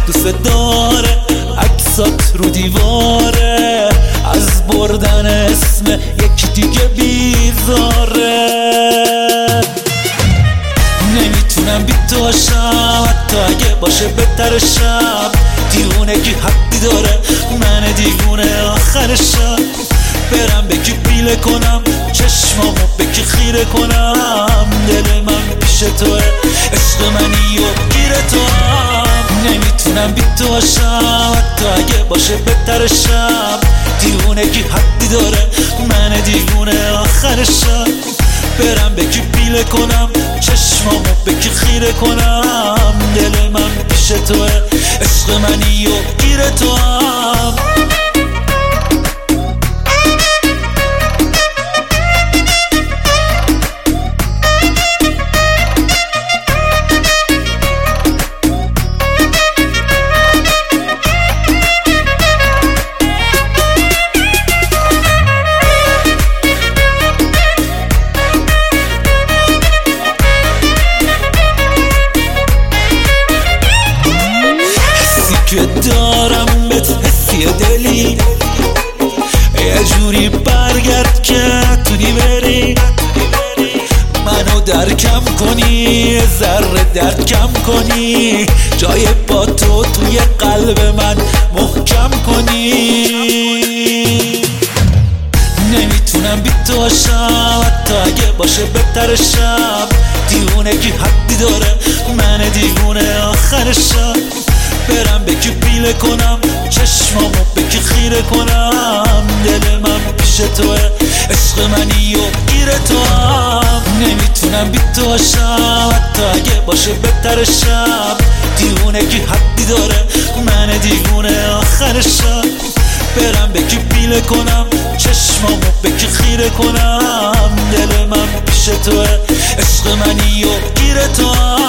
دوست داره عکسات رو دیواره، از بردن اسم یکی دیگه بیزاره. نمیتونم بی تو باشم حتی اگه باشه بهترشم، دیوونگی حدی داره، من دیوونه آخرشم. برم به کی پیله کنم، چشمامو به کی خیره کنم، دل من پیش توه، عشق منی و گیر تو هم. نمیتونم بی تو باشم حتی اگه باشه بهترشم، دیوونگی حدی داره، من دیوونه آخرشم. برم به کی پیله کنم، چشمامو به کی خیره کنم، دل من پیش توه، عشق منی و گیر تو هم. که دارم بهت حسی دلی، یه جوری برگرد که تونی بری، منو درکم کنی، ذره درد کم کنی، جای با تو توی قلب من محکم کنی. نمیتونم بی تو باشم حتی اگه باشه بهترشم، دیوونگی حدی داره، من دیوونه آخرشم. برم به کی پیله کنم، چشمامو به کی خیره کنم، دل من پیش توه، عشق منی و گیر تو هم. نمیتونم بی تو باشم حتی اگه باشه بهترشم، دیوونگی حدی داره، من دیوونه آخرشم. برم به کی پیله کنم، چشمامو به کی خیره کنم، دل من پیش توه، عشق منی و گیر تو هم.